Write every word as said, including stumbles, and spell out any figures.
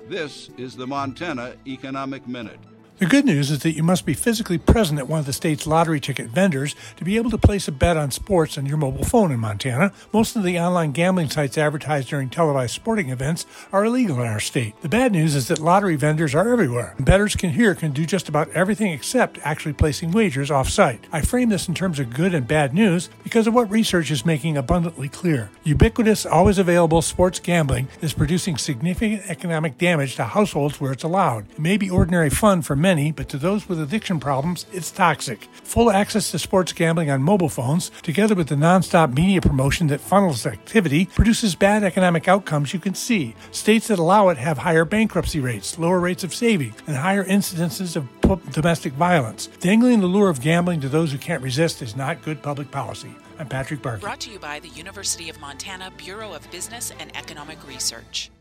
This is the Montana Economic Minute. The good news is that you must be physically present at one of the state's lottery ticket vendors to be able to place a bet on sports on your mobile phone in Montana. Most of the online gambling sites advertised during televised sporting events are illegal in our state. The bad news is that lottery vendors are everywhere. Bettors can here can do just about everything except actually placing wagers off-site. I frame this in terms of good and bad news because of what research is making abundantly clear. Ubiquitous, always available sports gambling is producing significant economic damage to households where it's allowed. It may be ordinary fun for many, but to those with addiction problems, it's toxic. Full access to sports gambling on mobile phones, together with the nonstop media promotion that funnels activity, produces bad economic outcomes you can see. States that allow it have higher bankruptcy rates, lower rates of saving, and higher incidences of domestic violence. Dangling the lure of gambling to those who can't resist is not good public policy. I'm Patrick Barkey. Brought to you by the University of Montana Bureau of Business and Economic Research.